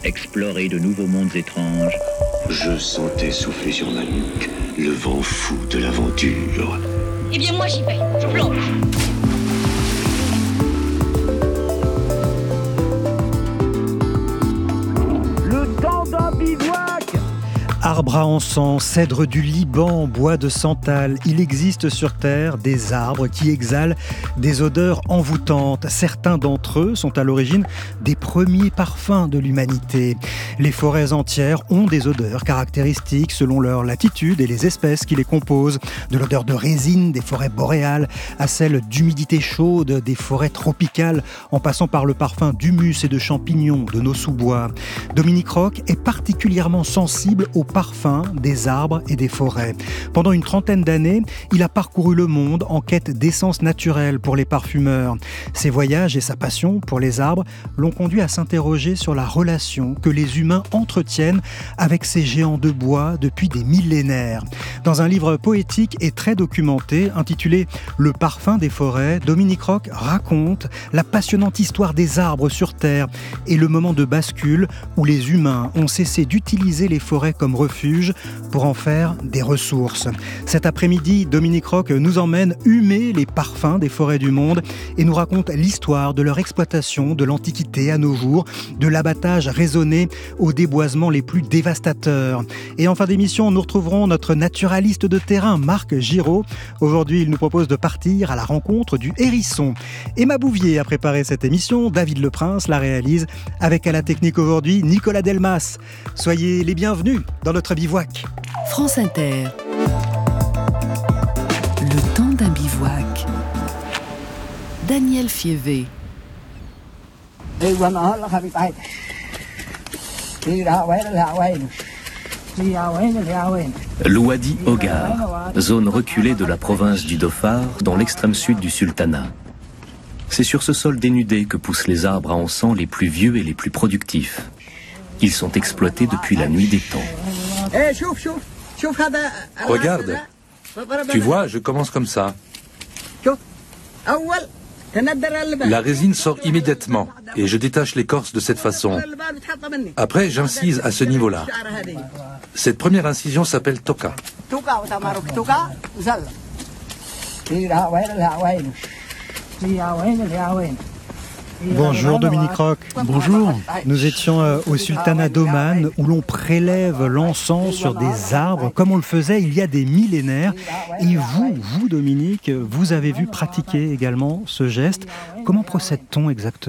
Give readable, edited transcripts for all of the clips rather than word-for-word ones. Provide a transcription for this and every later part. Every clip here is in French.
explorer de nouveaux mondes étranges. Je sentais souffler sur ma nuque le vent fou de l'aventure. Eh bien moi j'y vais, je plonge. Le temps d'un bivouac. Arbres à encens, cèdres du Liban, bois de santal, il existe sur Terre des arbres qui exhalent des odeurs envoûtantes. Certains d'entre eux sont à l'origine des premiers parfums de l'humanité. Les forêts entières ont des odeurs caractéristiques selon leur latitude et les espèces qui les composent. De l'odeur de résine des forêts boréales à celle d'humidité chaude des forêts tropicales, en passant par le parfum d'humus et de champignons de nos sous-bois. Dominique Roch est particulièrement sensible aux parfum des arbres et des forêts. Pendant une trentaine d'années, il a parcouru le monde en quête d'essences naturelles pour les parfumeurs. Ses voyages et sa passion pour les arbres l'ont conduit à s'interroger sur la relation que les humains entretiennent avec ces géants de bois depuis des millénaires. Dans un livre poétique et très documenté intitulé « Le parfum des forêts », Dominique Roch raconte la passionnante histoire des arbres sur Terre et le moment de bascule où les humains ont cessé d'utiliser les forêts comme refuge pour en faire des ressources. Cet après-midi, Dominique Roch nous emmène humer les parfums des forêts du monde et nous raconte l'histoire de leur exploitation de l'Antiquité à nos jours, de l'abattage raisonné aux déboisements les plus dévastateurs. Et en fin d'émission, nous retrouverons notre naturaliste de terrain, Marc Giraud. Aujourd'hui, il nous propose de partir à la rencontre du hérisson. Emma Bouvier a préparé cette émission, David Leprince la réalise, avec à la technique aujourd'hui Nicolas Delmas. Soyez les bienvenus dans notre bivouac. France Inter. Le temps d'un bivouac. Daniel Fievé. L'Ouadi Ogar, zone reculée de la province du Dhofar, dans l'extrême sud du sultanat. C'est sur ce sol dénudé que poussent les arbres à encens les plus vieux et les plus productifs. Ils sont exploités depuis la nuit des temps. Regarde, tu vois, je commence comme ça. La résine sort immédiatement et je détache l'écorce de cette façon. Après, j'incise à ce niveau-là. Cette première incision s'appelle toka. Bonjour Dominique Roch. Bonjour. Nous étions au sultanat d'Oman où l'on prélève l'encens sur des arbres comme on le faisait il y a des millénaires. Et vous Dominique, vous avez vu pratiquer également ce geste. Comment procède-t-on exactement ?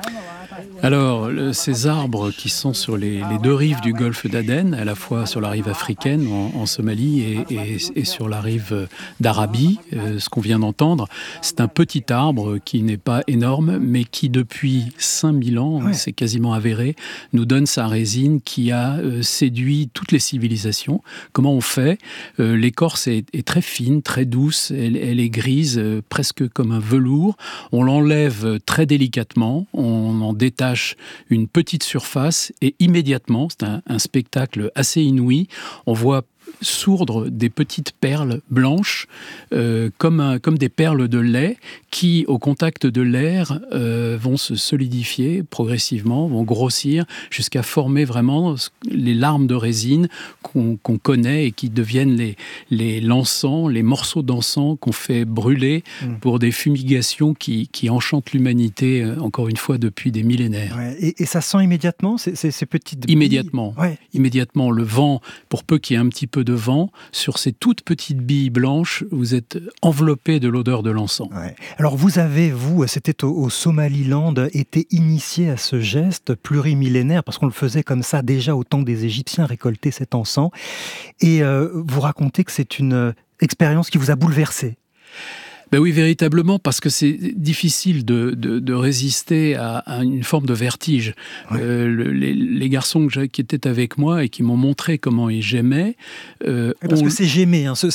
Alors, ces arbres qui sont sur les deux rives du golfe d'Aden, à la fois sur la rive africaine, en Somalie, et sur la rive d'Arabie, ce qu'on vient d'entendre, c'est un petit arbre qui n'est pas énorme, mais qui depuis 5000 ans, c'est quasiment avéré, nous donne sa résine qui a séduit toutes les civilisations. Comment on fait ? L'écorce est très fine, très douce, elle est grise, presque comme un velours. On l'enlève très délicatement, on en détache une petite surface et immédiatement, c'est un spectacle assez inouï, on voit sourdre des petites perles blanches comme des perles de lait qui, au contact de l'air, vont se solidifier progressivement, vont grossir jusqu'à former vraiment les larmes de résine qu'on connaît et qui deviennent l'encens, les morceaux d'encens qu'on fait brûler pour des fumigations qui enchantent l'humanité, encore une fois, depuis des millénaires. Ouais. Et ça sent immédiatement ces petites billes. Immédiatement, le vent, pour peu qu'il y ait un petit peu de vent, sur ces toutes petites billes blanches, vous êtes enveloppé de l'odeur de l'encens. Ouais. Alors c'était au Somaliland, été initié à ce geste plurimillénaire, parce qu'on le faisait comme ça déjà au temps des Égyptiens, récolter cet encens. Et vous racontez que c'est une expérience qui vous a bouleversé. Ben oui, véritablement, parce que c'est difficile de résister à une forme de vertige. Ouais. Les garçons qui étaient avec moi et qui m'ont montré comment ils gémaient... parce que c'est gémer, cette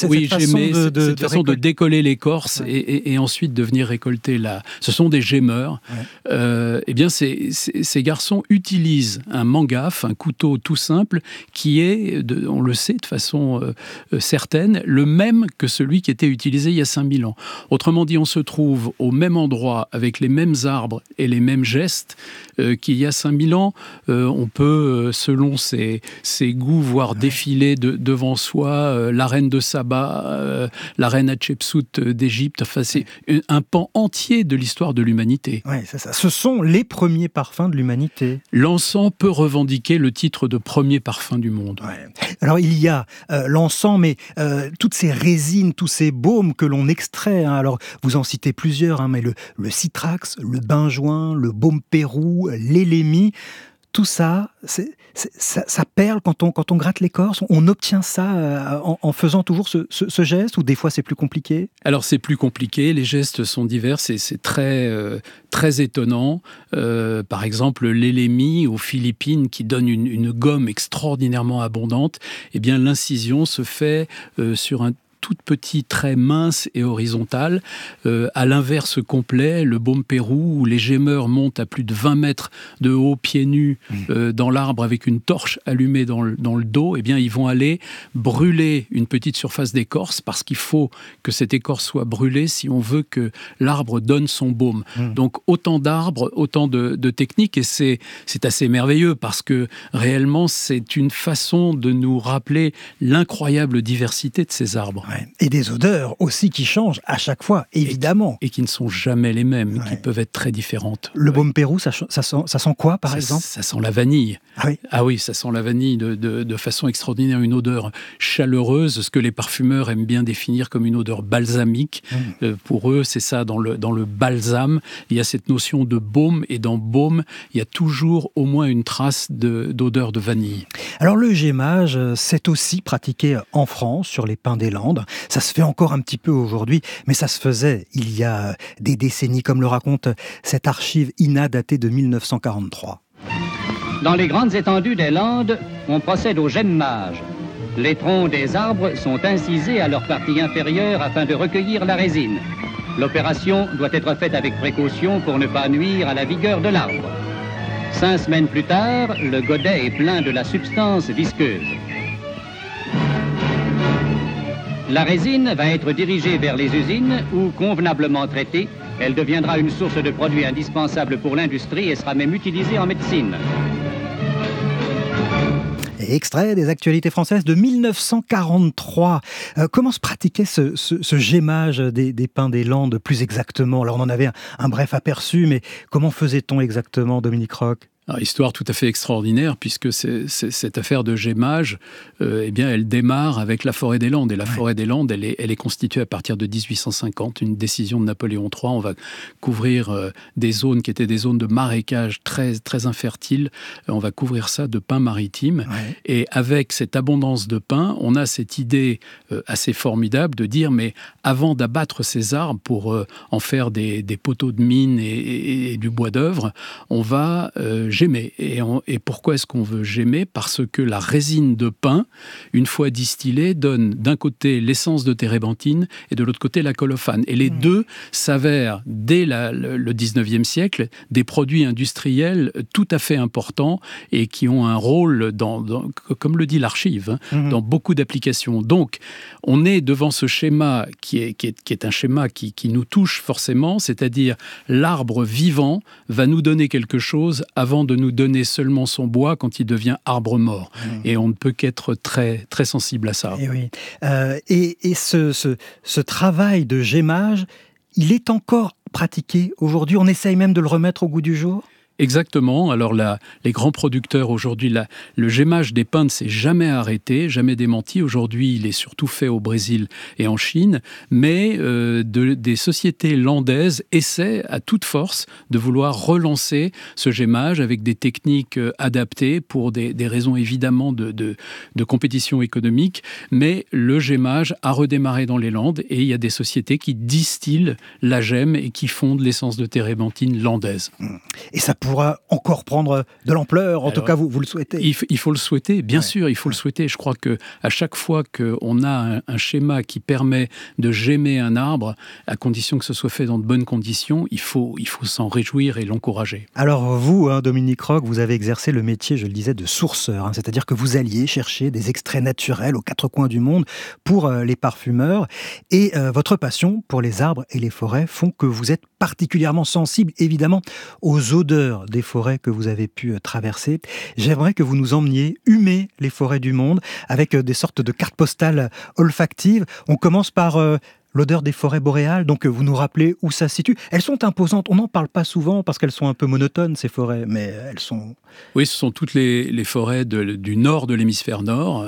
façon de décoller l'écorce et ensuite de venir récolter ce sont des gémeurs. Ouais. Eh bien, ces garçons utilisent un mangaf, un couteau tout simple, qui est, on le sait de façon certaine, le même que celui qui était utilisé il y a 5000 ans. Autrement dit, on se trouve au même endroit, avec les mêmes arbres et les mêmes gestes, qu'il y a 5000 ans. On peut, selon ses goûts, voir défiler devant soi la reine de Saba, la reine Hatshepsut d'Égypte. Enfin, c'est un pan entier de l'histoire de l'humanité. Ouais, c'est ça. Ce sont les premiers parfums de l'humanité. L'encens peut revendiquer le titre de premier parfum du monde. Ouais. Alors il y a l'encens, mais toutes ces résines, tous ces baumes que l'on extrait. Alors vous en citez plusieurs, mais le citrax, le benjoin, le baume Pérou, l'élémie. Tout ça, ça perle quand on gratte l'écorce. On obtient ça en faisant toujours ce geste, ou des fois c'est plus compliqué? Alors c'est plus compliqué, les gestes sont divers, c'est très étonnant. Par exemple, l'élémie aux Philippines, qui donne une gomme extraordinairement abondante, eh bien l'incision se fait sur un tout petit trait mince et horizontal. À l'inverse complet, le baume Pérou, où les gémeurs montent à plus de 20 mètres de haut, pieds nus, dans l'arbre avec une torche allumée dans le dos, eh bien, ils vont aller brûler une petite surface d'écorce, parce qu'il faut que cette écorce soit brûlée si on veut que l'arbre donne son baume. Donc autant d'arbres, autant de techniques, et c'est assez merveilleux, parce que réellement c'est une façon de nous rappeler l'incroyable diversité de ces arbres. Ouais. Et des odeurs aussi qui changent à chaque fois, évidemment. Et qui ne sont jamais les mêmes, qui peuvent être très différentes. Le baume Pérou, ça sent quoi, par exemple? Ça sent la vanille. Ah oui? Ah oui, ça sent la vanille de façon extraordinaire, une odeur chaleureuse, ce que les parfumeurs aiment bien définir comme une odeur balsamique. Pour eux, c'est ça, dans le balsame, il y a cette notion de baume, et dans baume, il y a toujours au moins une trace d'odeur de vanille. Alors le gémage, c'est aussi pratiqué en France, sur les pins des Landes. Ça se fait encore un petit peu aujourd'hui, mais ça se faisait il y a des décennies, comme le raconte cette archive INA datée de 1943. Dans les grandes étendues des Landes, on procède au gémmage. Les troncs des arbres sont incisés à leur partie inférieure afin de recueillir la résine. L'opération doit être faite avec précaution pour ne pas nuire à la vigueur de l'arbre. 5 semaines plus tard, le godet est plein de la substance visqueuse. La résine va être dirigée vers les usines où, convenablement traitée, elle deviendra une source de produits indispensables pour l'industrie et sera même utilisée en médecine. Et extrait des actualités françaises de 1943. Comment se pratiquait ce gémage des pins des Landes plus exactement? Alors on en avait un bref aperçu, mais comment faisait-on exactement, Dominique Roch? Alors, histoire tout à fait extraordinaire, puisque cette affaire de gémage, eh bien, elle démarre avec la forêt des Landes. Et la forêt des Landes, elle est constituée à partir de 1850, une décision de Napoléon III. On va couvrir des zones qui étaient des zones de marécage très, très infertiles. On va couvrir ça de pins maritimes. Ouais. Et avec cette abondance de pins, on a cette idée assez formidable de dire, mais avant d'abattre ces arbres pour en faire des poteaux de mine et du bois d'œuvre, on va gémer. Et pourquoi est-ce qu'on veut gémer? Parce que la résine de pin, une fois distillée, donne d'un côté l'essence de térébenthine et de l'autre côté la colophane. Et les deux s'avèrent, dès le 19e siècle, des produits industriels tout à fait importants et qui ont un rôle, comme le dit l'archive, dans beaucoup d'applications. Donc, on est devant ce schéma qui est un schéma qui nous touche forcément, c'est-à-dire l'arbre vivant va nous donner quelque chose avant de nous donner seulement son bois quand il devient arbre mort. Et on ne peut qu'être très, très sensible à ça. Et oui. Et ce travail de gémage, il est encore pratiqué aujourd'hui? On essaye même de le remettre au goût du jour? Exactement. Alors les grands producteurs aujourd'hui, le gémage des pins ne s'est jamais arrêté, jamais démenti. Aujourd'hui, il est surtout fait au Brésil et en Chine, mais des sociétés landaises essaient à toute force de vouloir relancer ce gémage avec des techniques adaptées pour des raisons évidemment de compétition économique. Mais le gémage a redémarré dans les Landes et il y a des sociétés qui distillent la gemme et qui font de l'essence de térébenthine landaise. Et ça pourra encore prendre de l'ampleur, en tout cas vous le souhaitez. Il faut le souhaiter, bien sûr, il faut le souhaiter. Je crois qu'à chaque fois qu'on a un schéma qui permet de gémer un arbre, à condition que ce soit fait dans de bonnes conditions, il faut s'en réjouir et l'encourager. Alors vous, Dominique Roch, vous avez exercé le métier, je le disais, de sourceur, c'est-à-dire que vous alliez chercher des extraits naturels aux 4 coins du monde pour les parfumeurs, et votre passion pour les arbres et les forêts font que vous êtes particulièrement sensible, évidemment, aux odeurs l'odeur des forêts que vous avez pu traverser. J'aimerais que vous nous emmeniez humer les forêts du monde avec des sortes de cartes postales olfactives. On commence par l'odeur des forêts boréales, donc vous nous rappelez où ça se situe. Elles sont imposantes, on n'en parle pas souvent parce qu'elles sont un peu monotones, ces forêts, mais elles sont... Oui, ce sont toutes les forêts du nord de l'hémisphère nord,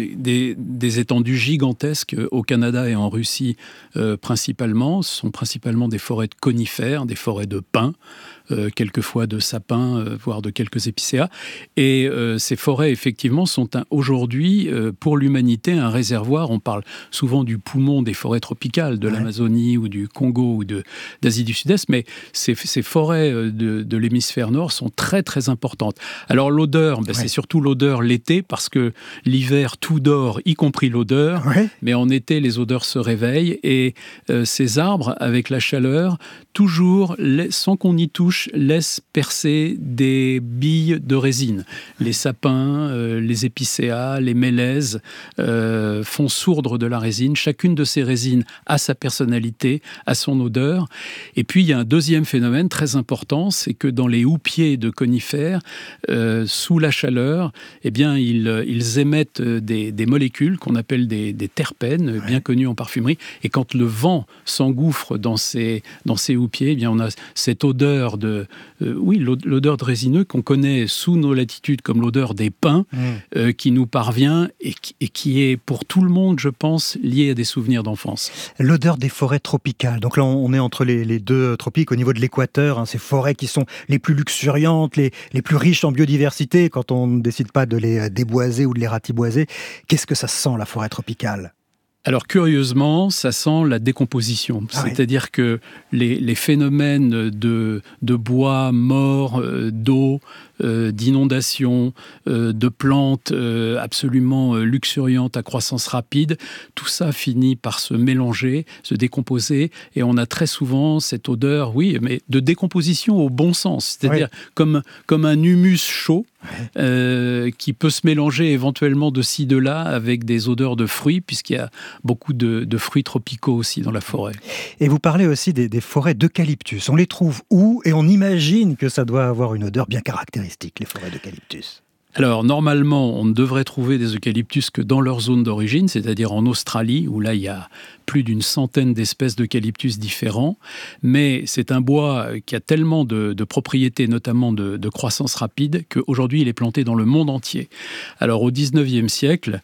des étendues gigantesques au Canada et en Russie principalement. Ce sont principalement des forêts de conifères, des forêts de pins, quelquefois de sapins, voire de quelques épicéas. Et ces forêts, effectivement, sont aujourd'hui, pour l'humanité, un réservoir. On parle souvent du poumon des forêts tropicales, de l'Amazonie ou du Congo ou d'Asie du Sud-Est, mais ces forêts de l'hémisphère nord sont très, très importantes. Alors l'odeur, c'est surtout l'odeur l'été, parce que l'hiver, tout dort, y compris l'odeur, mais en été, les odeurs se réveillent, et ces arbres, avec la chaleur, toujours, sans qu'on y touche, laissent percer des billes de résine. Les sapins, les épicéas, les mélèzes font sourdre de la résine. Chacune de ces résines a sa personnalité, a son odeur. Et puis, il y a un deuxième phénomène très important, c'est que dans les houppiers de conifères, sous la chaleur, eh bien, ils émettent des molécules qu'on appelle des terpènes, bien connues en parfumerie. Et quand le vent s'engouffre dans ces houppiers, eh bien, on a cette odeur l'odeur de résineux qu'on connaît sous nos latitudes comme l'odeur des pins, qui nous parvient et qui est pour tout le monde, je pense, liée à des souvenirs d'enfance. L'odeur des forêts tropicales. Donc là, on est entre les deux tropiques, au niveau de l'équateur, ces forêts qui sont les plus luxuriantes, les plus riches en biodiversité, quand on ne décide pas de les déboiser ou de les ratiboiser. Qu'est-ce que ça sent, la forêt tropicale ? Alors curieusement, ça sent la décomposition. C'est-à-dire que les phénomènes de bois mort, d'eau, d'inondations, de plantes absolument luxuriantes à croissance rapide, tout ça finit par se mélanger, se décomposer, et on a très souvent cette odeur, mais de décomposition au bon sens, c'est-à-dire comme un humus chaud, qui peut se mélanger éventuellement de ci, de là, avec des odeurs de fruits, puisqu'il y a beaucoup de fruits tropicaux aussi dans la forêt. Et vous parlez aussi des forêts d'eucalyptus. On les trouve où ? Et on imagine que ça doit avoir une odeur bien caractéristique, les forêts d'eucalyptus. Alors, normalement, on ne devrait trouver des eucalyptus que dans leur zone d'origine, c'est-à-dire en Australie, où là, il y a plus d'une centaine d'espèces d'eucalyptus différents. Mais c'est un bois qui a tellement de propriétés, notamment de croissance rapide, qu'aujourd'hui, il est planté dans le monde entier. Alors, au 19e siècle,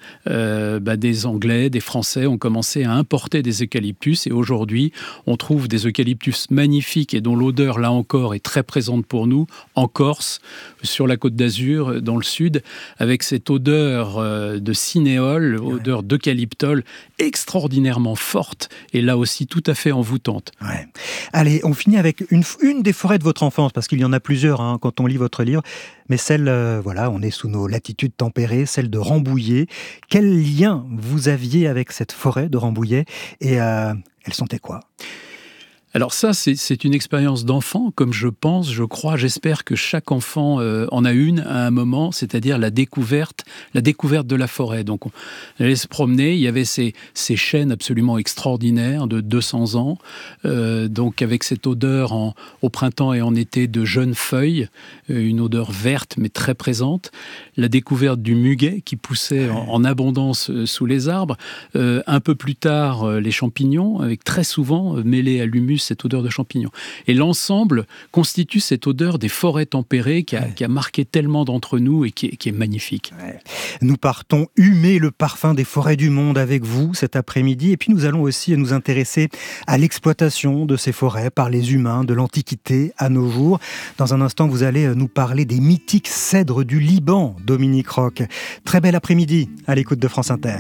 des Anglais, des Français ont commencé à importer des eucalyptus. Et aujourd'hui, on trouve des eucalyptus magnifiques et dont l'odeur, là encore, est très présente pour nous, en Corse, sur la Côte d'Azur, dans le sud, avec cette odeur de cinéole, odeur d'eucalyptol extraordinairement forte et là aussi tout à fait envoûtante. Allez, on finit avec une des forêts de votre enfance, parce qu'il y en a plusieurs quand on lit votre livre, mais celle, on est sous nos latitudes tempérées, celle de Rambouillet. Quel lien vous aviez avec cette forêt de Rambouillet et elle sentait quoi ? Alors ça, c'est une expérience d'enfant, comme je crois, j'espère que chaque enfant en a une à un moment, c'est-à-dire la découverte de la forêt. Donc on allait se promener, il y avait ces chênes absolument extraordinaires de 200 ans, donc avec cette odeur au printemps et en été de jeunes feuilles, une odeur verte mais très présente, la découverte du muguet qui poussait en abondance sous les arbres, un peu plus tard les champignons, avec très souvent mêlés à l'humus cette odeur de champignons. Et l'ensemble constitue cette odeur des forêts tempérées qui a marqué tellement d'entre nous et qui est magnifique. Nous partons humer le parfum des forêts du monde avec vous cet après-midi, et puis nous allons aussi nous intéresser à l'exploitation de ces forêts par les humains de l'Antiquité à nos jours. Dans un instant, vous allez nous parler des mythiques cèdres du Liban, Dominique Roch. Très bel après-midi à l'écoute de France Inter.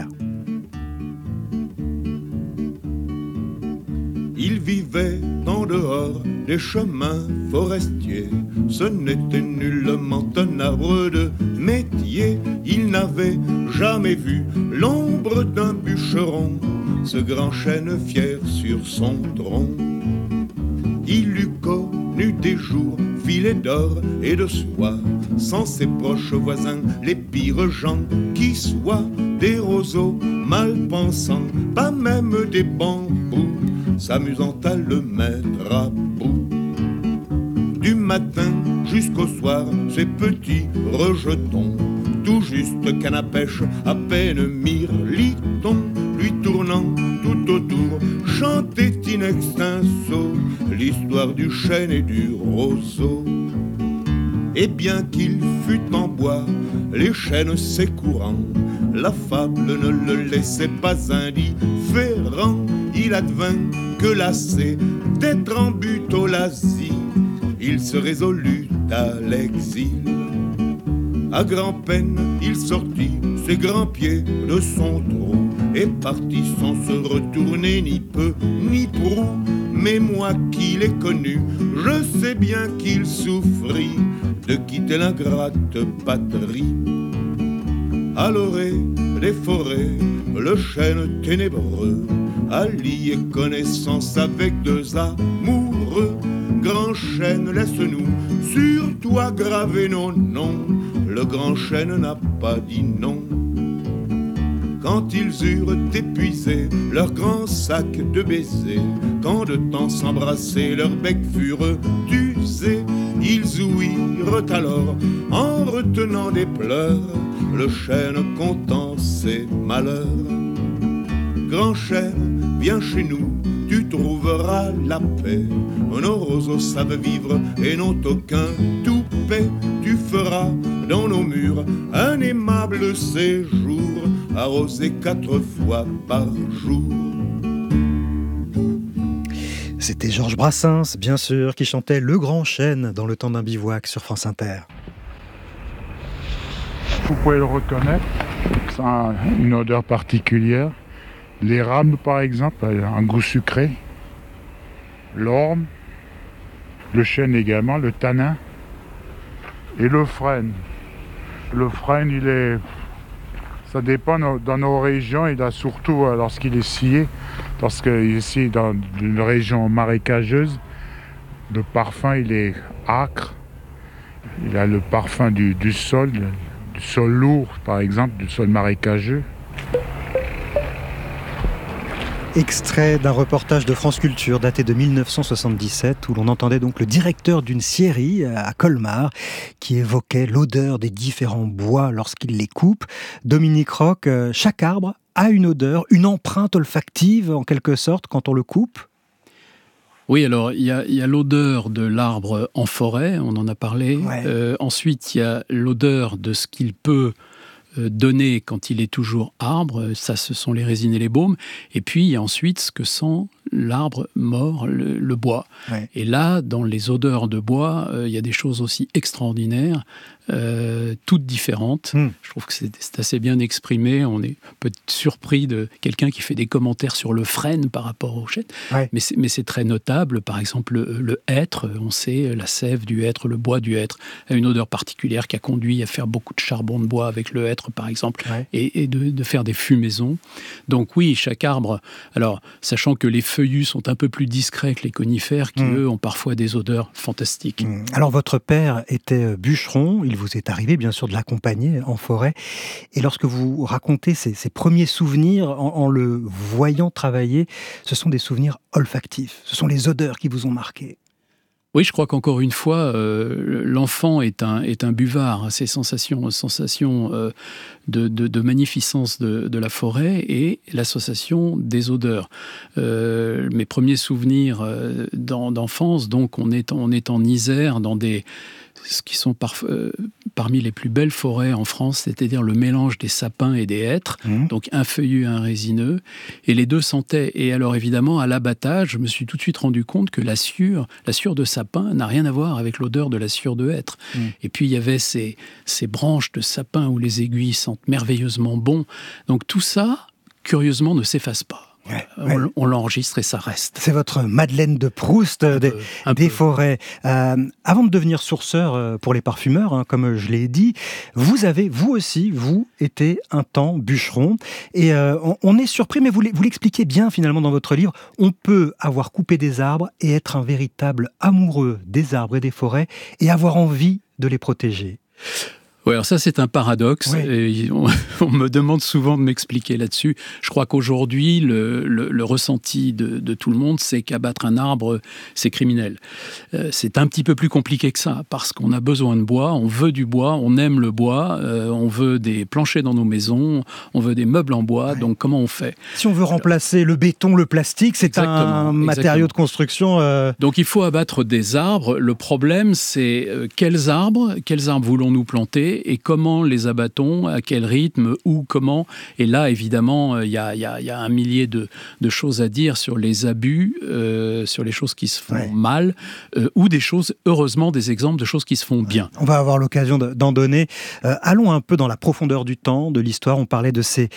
Il vivait en dehors des chemins forestiers. Ce n'était nullement un arbre de métier. Il n'avait jamais vu l'ombre d'un bûcheron, ce grand chêne fier sur son tronc. Il eût connu des jours filés d'or et de soie, sans ses proches voisins, les pires gens qui soient, des roseaux mal pensants, pas même des bambous, s'amusant à le mettre à bout. Du matin jusqu'au soir, ces petits rejetons, tout juste canne à pêche, à peine mirliton, lui tournant tout autour, chantait in extenso l'histoire du chêne et du roseau. Et bien qu'il fût en bois, les chênes s'écourant, la fable ne le laissait pas indifférent. Il advint que lassé d'être en butolasie, il se résolut à l'exil. À grand-peine, il sortit ses grands pieds de son trou et partit sans se retourner ni peu ni prou. Mais moi qui l'ai connu, je sais bien qu'il souffrit de quitter l'ingrate patrie. À l'orée des forêts, le chêne ténébreux a lié connaissance avec deux amoureux. Grand chêne, laisse-nous sur toi graver nos noms. Le grand chêne n'a pas dit non. Quand ils eurent épuisé leur grand sac de baisers, quand de temps s'embrasser leurs becs furent usés, ils ouïrent alors, en retenant des pleurs, le chêne contant ses malheurs. Grand chêne, viens chez nous, tu trouveras la paix. Nos roseaux savent vivre et n'ont aucun toupet. Tu feras dans nos murs un aimable séjour, arrosé 4 fois par jour. C'était Georges Brassens, bien sûr, qui chantait Le Grand Chêne dans Le Temps d'un bivouac sur France Inter. Vous pouvez le reconnaître, ça a une odeur particulière. L'érable, par exemple, a un goût sucré. L'orme, le chêne également, le tanin et le frêne. Le frêne, ça dépend dans nos régions, et là, surtout lorsqu'il est scié, parce que ici, dans une région marécageuse, le parfum, il est âcre. Il a le parfum du sol lourd, par exemple, du sol marécageux. Extrait d'un reportage de France Culture daté de 1977 où l'on entendait donc le directeur d'une scierie à Colmar qui évoquait l'odeur des différents bois lorsqu'il les coupe. Dominique Roch, chaque arbre a une odeur, une empreinte olfactive en quelque sorte quand on le coupe ? Oui, alors il y a l'odeur de l'arbre en forêt, on en a parlé. Ouais. Ensuite, il y a l'odeur de ce qu'il peut donné quand il est toujours arbre, ça ce sont les résines et les baumes, et puis il y a ensuite ce que sent l'arbre mort, le bois. Ouais. Et là, dans les odeurs de bois, il y a des choses aussi extraordinaires, toutes différentes. Je trouve que c'est assez bien exprimé. On est un peu surpris de quelqu'un qui fait des commentaires sur le frêne par rapport au chêne. Ouais. Mais c'est très notable. Par exemple, le hêtre, on sait, la sève du hêtre, le bois du hêtre, a une odeur particulière qui a conduit à faire beaucoup de charbon de bois avec le hêtre, par exemple, ouais. et de faire des fumaisons. Donc oui, chaque arbre... Alors, sachant que les feuillus sont un peu plus discrets que les conifères, qui, eux, ont parfois des odeurs fantastiques. Alors, votre père était bûcheron. Il vous est arrivé, bien sûr, de l'accompagner en forêt. Et lorsque vous racontez ces premiers souvenirs, en le voyant travailler, ce sont des souvenirs olfactifs. Ce sont les odeurs qui vous ont marqué. Oui, je crois qu'encore une fois, l'enfant est un buvard. Ces sensations de magnificence de la forêt et l'association des odeurs. Mes premiers souvenirs d'enfance, donc on est en Isère, dans ce qui sont parmi les plus belles forêts en France, c'est-à-dire le mélange des sapins et des hêtres, donc un feuillu et un résineux, et les deux sentaient. Et alors évidemment, à l'abattage, je me suis tout de suite rendu compte que la sciure de sapin n'a rien à voir avec l'odeur de la sciure de hêtre. Et puis il y avait ces branches de sapin où les aiguilles sentent merveilleusement bon. Donc tout ça, curieusement, ne s'efface pas. Ouais. On l'enregistre et ça reste. C'est votre Madeleine de Proust des forêts. Avant de devenir sourceur pour les parfumeurs, comme je l'ai dit, vous aussi été un temps bûcheron. Et on est surpris, mais vous l'expliquez bien finalement dans votre livre, on peut avoir coupé des arbres et être un véritable amoureux des arbres et des forêts et avoir envie de les protéger. Oui, alors ça c'est un paradoxe. Oui. Et on me demande souvent de m'expliquer là-dessus. Je crois qu'aujourd'hui, le ressenti de tout le monde, c'est qu'abattre un arbre, c'est criminel. C'est un petit peu plus compliqué que ça, parce qu'on a besoin de bois, on veut du bois, on aime le bois, on veut des planchers dans nos maisons, on veut des meubles en bois, donc comment on fait ? Si on veut remplacer le béton, le plastique, c'est un matériau de construction... Donc il faut abattre des arbres. Le problème, c'est quels arbres voulons-nous planter et comment les abattons, à quel rythme, où, comment. Et là, évidemment, il y a un millier de choses à dire sur les abus, sur les choses qui se font mal, ou heureusement, des exemples de choses qui se font bien. On va avoir l'occasion d'en donner. Allons un peu dans la profondeur du temps, de l'histoire. On parlait de ces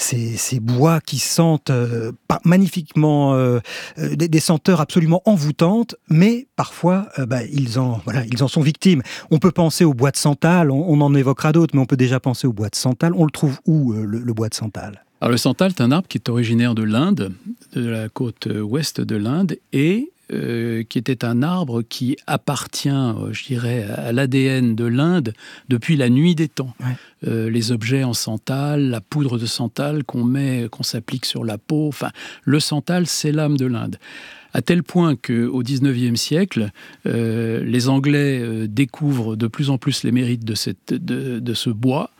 bois qui sentent magnifiquement, des senteurs absolument envoûtantes, mais parfois, ils en sont victimes. On peut penser au bois de santal, on en évoquera d'autres, mais on peut déjà penser au bois de santal. On le trouve où, le bois de santal ? Alors le santal est un arbre qui est originaire de l'Inde, de la côte ouest de l'Inde, et qui était un arbre qui appartient, je dirais, à l'ADN de l'Inde depuis la nuit des temps. Ouais. Les objets en santal, la poudre de santal qu'on s'applique sur la peau, enfin, le santal, c'est l'âme de l'Inde. À tel point qu'au XIXe siècle, les Anglais découvrent de plus en plus les mérites de ce bois,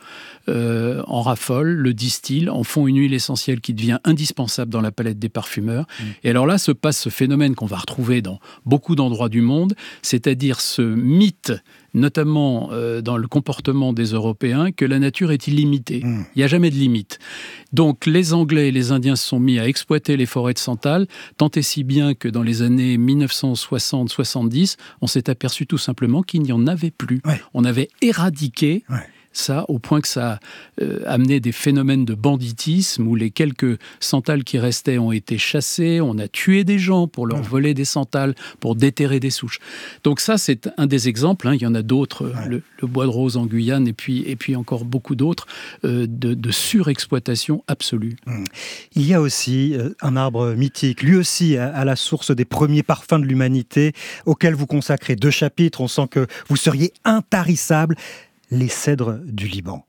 en raffolent, le distillent, en font une huile essentielle qui devient indispensable dans la palette des parfumeurs. Et alors là se passe ce phénomène qu'on va retrouver dans beaucoup d'endroits du monde, c'est-à-dire ce mythe, notamment dans le comportement des Européens, que la nature est illimitée. Il n'y a jamais de limite. Donc les Anglais et les Indiens se sont mis à exploiter les forêts de santal, tant et si bien que dans les années 1960-70, on s'est aperçu tout simplement qu'il n'y en avait plus. Ouais. On avait éradiqué ça, au point que ça a amené des phénomènes de banditisme où les quelques santals qui restaient ont été chassés, on a tué des gens pour leur voler des santals, pour déterrer des souches. Donc ça, c'est un des exemples, il y en a d'autres, le bois de rose en Guyane et puis encore beaucoup d'autres, de surexploitation absolue. Il y a aussi un arbre mythique, lui aussi à la source des premiers parfums de l'humanité, auquel vous consacrez 2 chapitres, on sent que vous seriez intarissable. Les cèdres du Liban.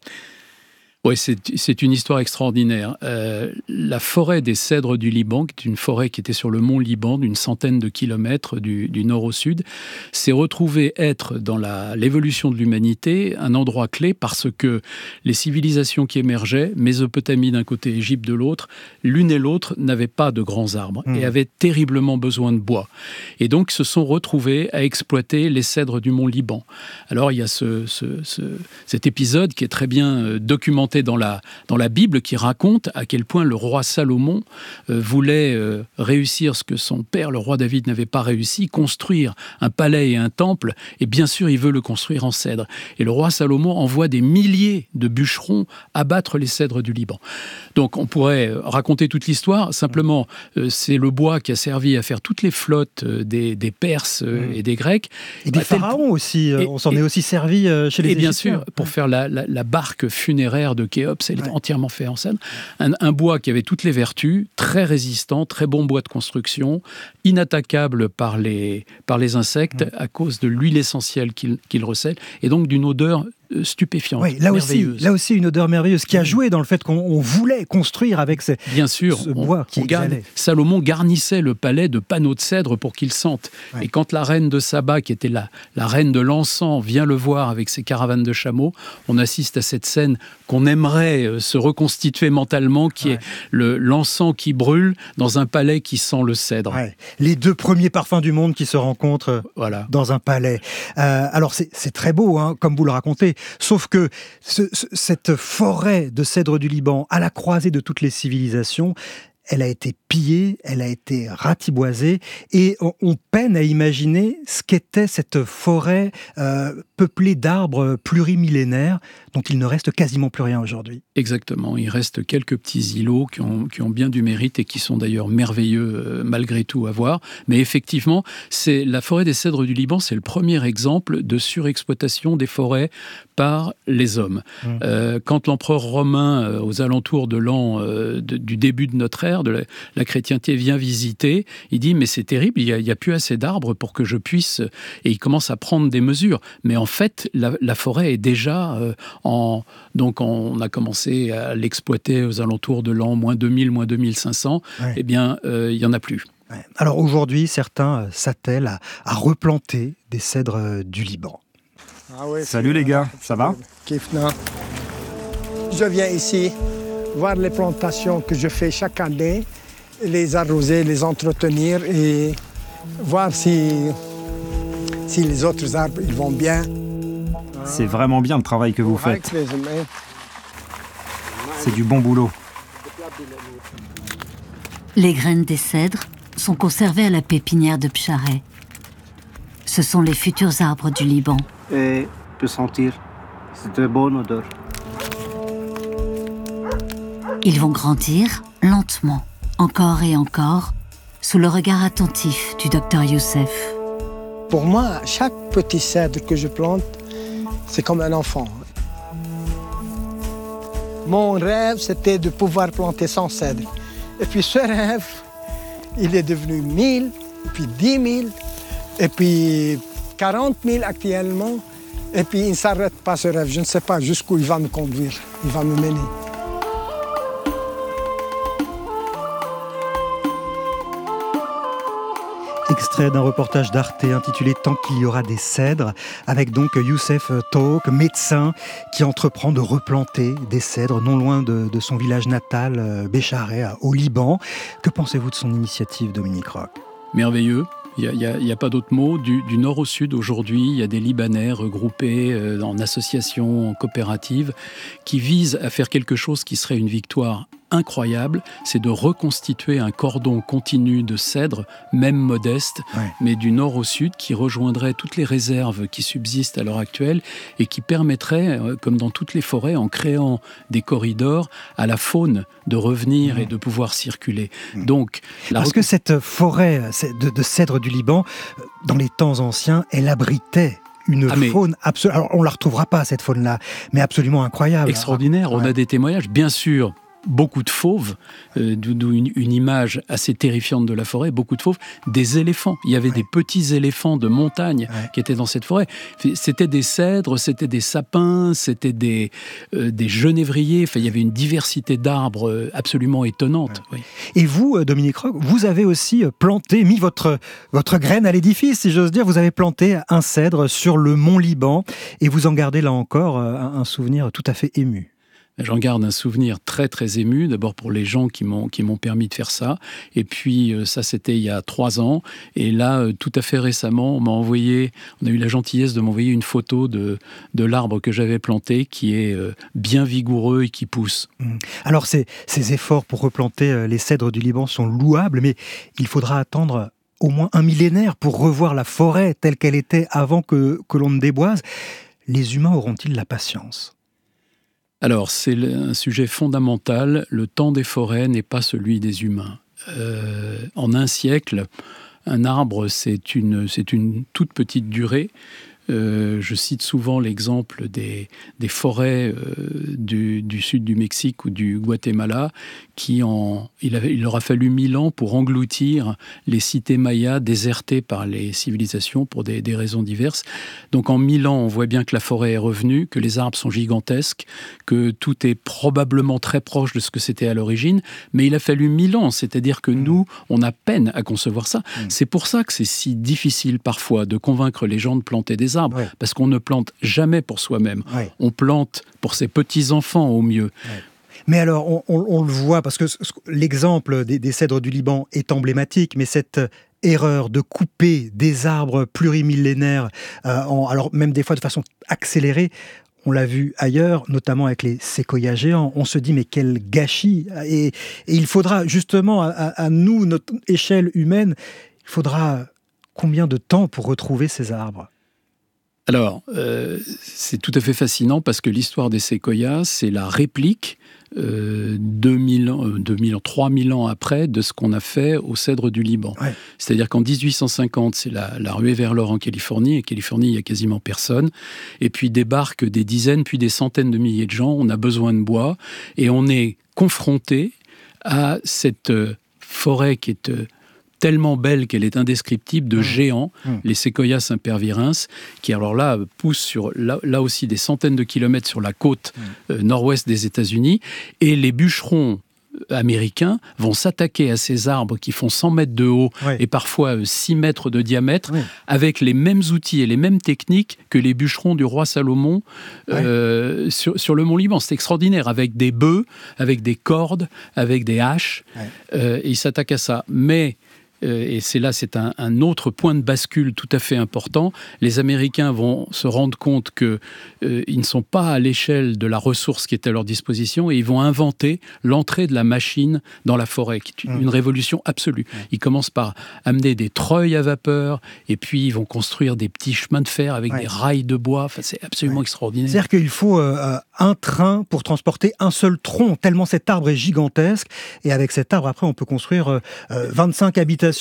Oui, c'est une histoire extraordinaire. La forêt des cèdres du Liban, qui est une forêt qui était sur le mont Liban, d'une centaine de kilomètres du nord au sud, s'est retrouvée être, dans l'évolution de l'humanité, un endroit clé parce que les civilisations qui émergeaient, Mésopotamie d'un côté, Égypte de l'autre, l'une et l'autre n'avaient pas de grands arbres et avaient terriblement besoin de bois. Et donc se sont retrouvés à exploiter les cèdres du mont Liban. Alors il y a cet épisode qui est très bien documenté dans la Bible, qui raconte à quel point le roi Salomon voulait réussir ce que son père, le roi David, n'avait pas réussi, construire un palais et un temple, et bien sûr il veut le construire en cèdre. Et le roi Salomon envoie des milliers de bûcherons abattre les cèdres du Liban. Donc on pourrait raconter toute l'histoire, simplement c'est le bois qui a servi à faire toutes les flottes des Perses et des Grecs. Et des pharaons aussi, on s'en est aussi servi chez les Égyptiens. Et bien sûr, pour faire la barque funéraire de Khéops, elle est entièrement faite en cèdre. Un bois qui avait toutes les vertus, très résistant, très bon bois de construction, inattaquable par les insectes à cause de l'huile essentielle qu'il recèle, et donc d'une odeur stupéfiante, merveilleuse. Là aussi une odeur merveilleuse qui a joué dans le fait qu'on voulait construire avec ce bois qui exhalait. Salomon garnissait le palais de panneaux de cèdre pour qu'il sente. Et quand la reine de Saba, qui était la reine de l'encens, vient le voir avec ses caravanes de chameaux, on assiste à cette scène qu'on aimerait se reconstituer mentalement, qui est l'encens qui brûle dans un palais qui sent le cèdre. Les 2 premiers parfums du monde qui se rencontrent dans un palais. Alors c'est très beau, comme vous le racontez. Sauf que cette forêt de cèdres du Liban, à la croisée de toutes les civilisations, elle a été pillée, elle a été ratiboisée, et on peine à imaginer ce qu'était cette forêt peuplée d'arbres plurimillénaires, dont il ne reste quasiment plus rien aujourd'hui. Exactement, il reste quelques petits îlots qui ont bien du mérite et qui sont d'ailleurs merveilleux malgré tout à voir. Mais effectivement, la forêt des cèdres du Liban, c'est le premier exemple de surexploitation des forêts par les hommes. Quand l'empereur romain, aux alentours de du début de notre ère, frère de la chrétienté vient visiter, il dit mais c'est terrible, il y a plus assez d'arbres pour que je puisse, et il commence à prendre des mesures. Mais en fait, la forêt est déjà donc on a commencé à l'exploiter aux alentours de l'an moins 2000, moins 2500. Ouais. Eh bien, il y en a plus. Ouais. Alors aujourd'hui, certains s'attellent à replanter des cèdres du Liban. Ah ouais, salut les gars, ça va? Je viens ici voir les plantations que je fais chaque année, les arroser, les entretenir et voir si les autres arbres ils vont bien. C'est vraiment bien le travail que vous faites. C'est du bon boulot. Les graines des cèdres sont conservées à la pépinière de Psharet. Ce sont les futurs arbres du Liban. Et peut sentir, c'est de bonne odeur. Ils vont grandir lentement, encore et encore, sous le regard attentif du docteur Youssef. Pour moi, chaque petit cèdre que je plante, c'est comme un enfant. Mon rêve, c'était de pouvoir planter 100 cèdres. Et puis ce rêve, il est devenu 1000, puis 10 000, et puis 40 000 actuellement. Et puis il ne s'arrête pas ce rêve. Je ne sais pas jusqu'où il va me conduire, il va me mener. Extrait d'un reportage d'Arte intitulé « Tant qu'il y aura des cèdres », avec donc Youssef Tohok, médecin, qui entreprend de replanter des cèdres non loin de son village natal, Bécharé, au Liban. Que pensez-vous de son initiative, Dominique Roch ? Merveilleux. Il n'y a pas d'autre mot. Du nord au sud, aujourd'hui, il y a des Libanais regroupés en associations, en coopératives, qui visent à faire quelque chose qui serait une victoire incroyable, c'est de reconstituer un cordon continu de cèdres, même modeste, mais du nord au sud, qui rejoindrait toutes les réserves qui subsistent à l'heure actuelle et qui permettrait, comme dans toutes les forêts, en créant des corridors, à la faune de revenir et de pouvoir circuler. Donc, parce que cette forêt de cèdres du Liban, dans les temps anciens, elle abritait une faune absolument... Alors, on ne la retrouvera pas, cette faune-là, mais absolument incroyable. Extraordinaire. On a des témoignages, bien sûr. Beaucoup de fauves, d'où une image assez terrifiante de la forêt, beaucoup de fauves, des éléphants. Il y avait des petits éléphants de montagne qui étaient dans cette forêt. C'était des cèdres, c'était des sapins, c'était des genévriers. Enfin, il y avait une diversité d'arbres absolument étonnante. Oui. Et vous, Dominique Roch, vous avez aussi mis votre graine à l'édifice, si j'ose dire. Vous avez planté un cèdre sur le mont Liban et vous en gardez là encore un souvenir tout à fait ému. J'en garde un souvenir très très ému, d'abord pour les gens qui m'ont permis de faire ça, et puis ça c'était il y a 3 ans, et là tout à fait récemment on a eu la gentillesse de m'envoyer une photo de l'arbre que j'avais planté, qui est bien vigoureux et qui pousse. Alors ces efforts pour replanter les cèdres du Liban sont louables, mais il faudra attendre au moins un millénaire pour revoir la forêt telle qu'elle était avant que l'on ne déboise. Les humains auront-ils la patience ? Alors, c'est un sujet fondamental. Le temps des forêts n'est pas celui des humains. En un siècle, un arbre, c'est une toute petite durée. Je cite souvent l'exemple des forêts du sud du Mexique ou du Guatemala, il leur a fallu 1000 ans pour engloutir les cités mayas désertées par les civilisations pour des raisons diverses. Donc en 1000 ans, on voit bien que la forêt est revenue, que les arbres sont gigantesques, que tout est probablement très proche de ce que c'était à l'origine, mais il a fallu 1000 ans, c'est-à-dire que nous, on a peine à concevoir ça. C'est pour ça que c'est si difficile parfois de convaincre les gens de planter des arbres, parce qu'on ne plante jamais pour soi-même. On plante pour ses petits-enfants au mieux. Mais alors, on le voit, parce que l'exemple des cèdres du Liban est emblématique, mais cette erreur de couper des arbres plurimillénaires, alors même des fois de façon accélérée, on l'a vu ailleurs, notamment avec les séquoias géants. On se dit, mais quel gâchis! Et il faudra justement, à nous, notre échelle humaine, il faudra combien de temps pour retrouver ces arbres ? Alors, c'est tout à fait fascinant parce que l'histoire des séquoias, c'est la réplique 3000 ans après de ce qu'on a fait au cèdre du Liban. C'est-à-dire qu'en 1850, c'est la ruée vers l'or en Californie. Et en Californie, il n'y a quasiment personne. Et puis débarquent des dizaines, puis des centaines de milliers de gens. On a besoin de bois et on est confronté à cette forêt qui est tellement belle qu'elle est indescriptible, de géants, les Sequoia sempervirens, qui alors là poussent sur là aussi des centaines de kilomètres sur la côte nord-ouest des États-Unis, et les bûcherons américains vont s'attaquer à ces arbres qui font 100 mètres de haut et parfois 6 mètres de diamètre, avec les mêmes outils et les mêmes techniques que les bûcherons du roi Salomon sur le mont Liban. C'est extraordinaire, avec des bœufs, avec des cordes, avec des haches, et ils s'attaquent à ça. Mais et c'est un autre point de bascule tout à fait important. Les Américains vont se rendre compte qu'ils ne sont pas à l'échelle de la ressource qui est à leur disposition, et ils vont inventer l'entrée de la machine dans la forêt, qui est une révolution absolue. Ils commencent par amener des treuils à vapeur, et puis ils vont construire des petits chemins de fer avec des rails de bois. Enfin, c'est absolument extraordinaire. C'est-à-dire qu'il faut un train pour transporter un seul tronc, tellement cet arbre est gigantesque. Et avec cet arbre, après, on peut construire 25 habitations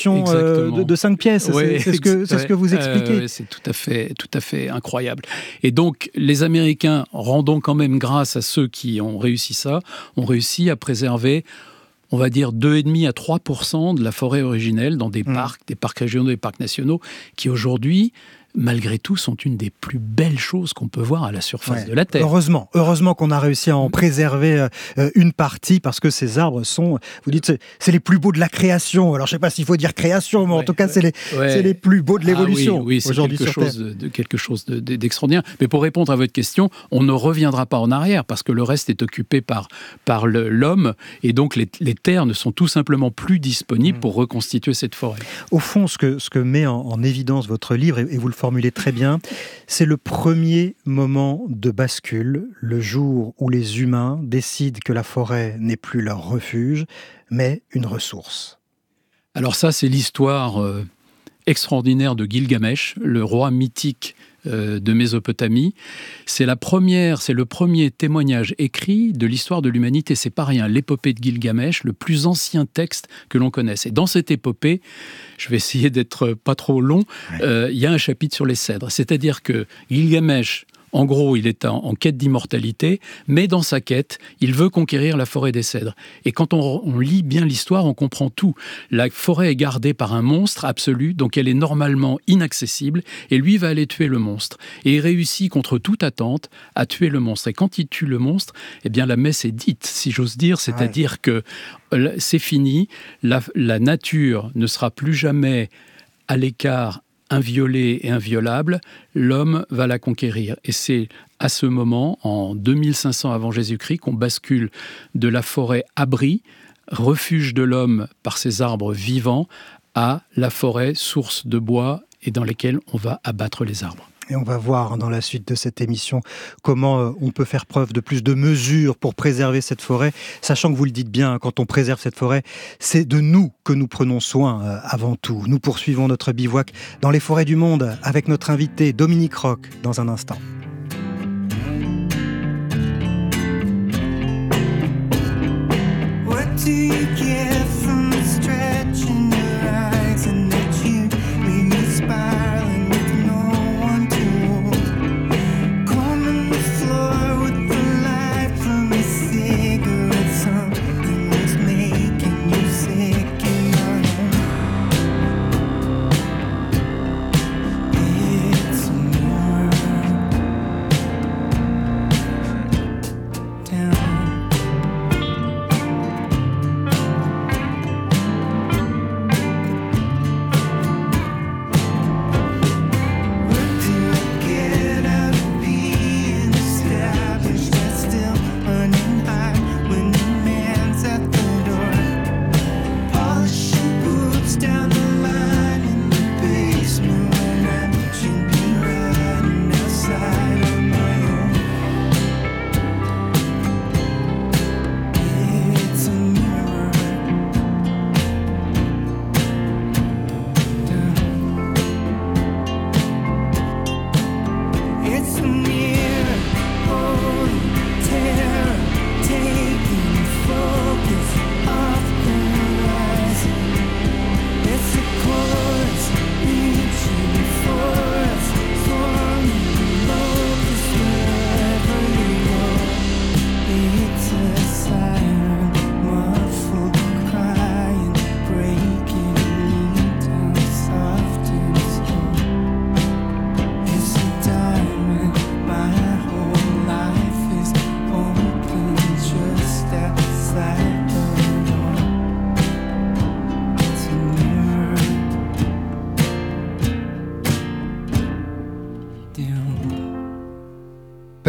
de 5 pièces. C'est ce que vous expliquez. C'est tout à fait incroyable. Et donc, les Américains, rendons quand même grâce à ceux qui ont réussi ça, ont réussi à préserver, on va dire, 2,5 à 3% de la forêt originelle dans des parcs régionaux, des parcs nationaux, qui aujourd'hui, malgré tout, sont une des plus belles choses qu'on peut voir à la surface de la Terre. Heureusement qu'on a réussi à en préserver une partie, parce que ces arbres sont, vous dites, c'est les plus beaux de la création. Alors, je ne sais pas s'il faut dire création, mais en tout cas, c'est les plus beaux de l'évolution. Oui, c'est quelque chose d'extraordinaire. Mais pour répondre à votre question, on ne reviendra pas en arrière, parce que le reste est occupé par l'homme, et donc les terres ne sont tout simplement plus disponibles pour reconstituer cette forêt. Au fond, ce que met en évidence votre livre, et vous le formulez très bien, c'est le premier moment de bascule, le jour où les humains décident que la forêt n'est plus leur refuge, mais une ressource. Alors ça, c'est l'histoire extraordinaire de Gilgamesh, le roi mythique de Mésopotamie. C'est le premier témoignage écrit de l'histoire de l'humanité. C'est pas rien. L'épopée de Gilgamesh, le plus ancien texte que l'on connaisse. Et dans cette épopée, je vais essayer d'être pas trop long, il y a un chapitre sur les cèdres. C'est-à-dire que Gilgamesh, en gros, il est en quête d'immortalité, mais dans sa quête, il veut conquérir la forêt des cèdres. Et quand on lit bien l'histoire, on comprend tout. La forêt est gardée par un monstre absolu, donc elle est normalement inaccessible, et lui va aller tuer le monstre. Et il réussit, contre toute attente, à tuer le monstre. Et quand il tue le monstre, eh bien la messe est dite, si j'ose dire, c'est-à-dire que c'est fini, la nature ne sera plus jamais à l'écart, inviolée et inviolable, l'homme va la conquérir. Et c'est à ce moment, en 2500 avant Jésus-Christ, qu'on bascule de la forêt abri, refuge de l'homme par ses arbres vivants, à la forêt, source de bois, et dans lesquelles on va abattre les arbres. Et on va voir dans la suite de cette émission comment on peut faire preuve de plus de mesures pour préserver cette forêt, sachant que vous le dites bien, quand on préserve cette forêt, c'est de nous que nous prenons soin avant tout. Nous poursuivons notre bivouac dans les forêts du monde avec notre invité Dominique Roch dans un instant.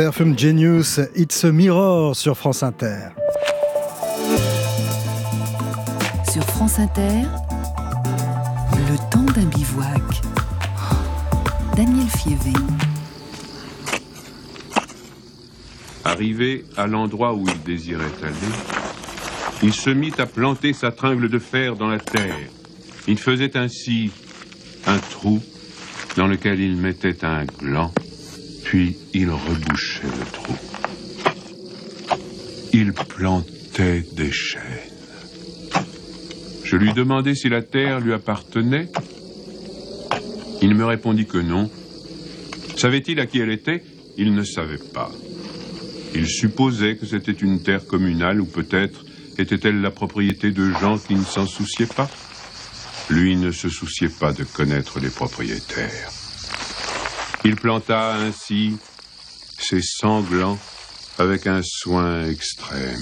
Perfume Genius, It's a Mirror sur France Inter. Sur France Inter, le temps d'un bivouac. Daniel Fievé. Arrivé à l'endroit où il désirait aller, il se mit à planter sa tringle de fer dans la terre. Il faisait ainsi un trou dans lequel il mettait un gland, puis il rebouchait le trou. Il plantait des chênes. Je lui demandai si la terre lui appartenait. Il me répondit que non. Savait-il à qui elle était? Il ne savait pas. Il supposait que c'était une terre communale ou peut-être était-elle la propriété de gens qui ne s'en souciaient pas. Lui ne se souciait pas de connaître les propriétaires. Il planta ainsi ses 100 glands avec un soin extrême.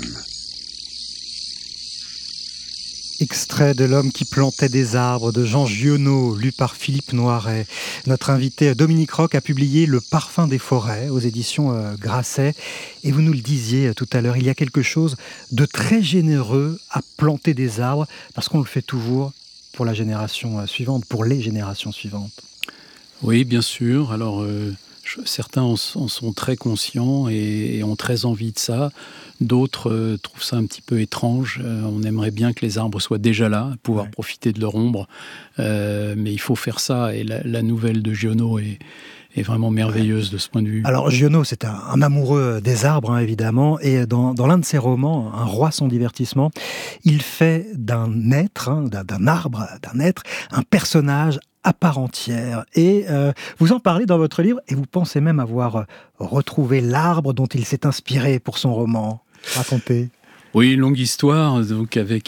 Extrait de L'homme qui plantait des arbres de Jean Giono, lu par Philippe Noiret. Notre invité Dominique Roch a publié Le parfum des forêts aux éditions Grasset. Et vous nous le disiez tout à l'heure, il y a quelque chose de très généreux à planter des arbres parce qu'on le fait toujours pour la génération suivante, pour les générations suivantes. Oui, bien sûr. Alors, certains en sont très conscients et ont très envie de ça. D'autres trouvent ça un petit peu étrange. On aimerait bien que les arbres soient déjà là, pouvoir profiter de leur ombre. Mais il faut faire ça. Et la nouvelle de Giono est vraiment merveilleuse de ce point de vue. Alors Giono, c'est un amoureux des arbres, évidemment, et dans l'un de ses romans, Un roi sans divertissement, il fait d'un être, d'un arbre, d'un être, un personnage à part entière. Et vous en parlez dans votre livre, et vous pensez même avoir retrouvé l'arbre dont il s'est inspiré pour son roman. Racontez. Oui, longue histoire. Donc avec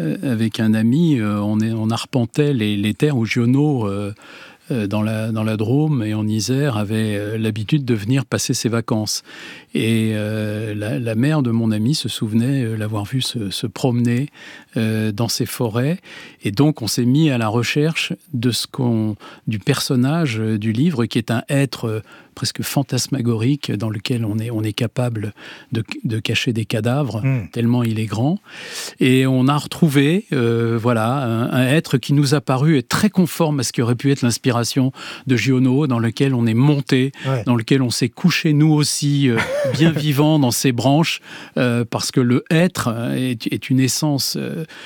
un ami, on arpentait les terres où Giono, dans la Drôme et en Isère, avait l'habitude de venir passer ses vacances. Et la mère de mon ami se souvenait l'avoir vu se promener dans ces forêts. Et donc, on s'est mis à la recherche du personnage du livre, qui est un être presque fantasmagorique dans lequel on est capable de cacher des cadavres, tellement il est grand. Et on a retrouvé un être qui nous a paru être très conforme à ce qui aurait pu être l'inspiration de Giono, dans lequel on est monté, dans lequel on s'est couché nous aussi bien vivant dans ses branches, parce que le être est une essence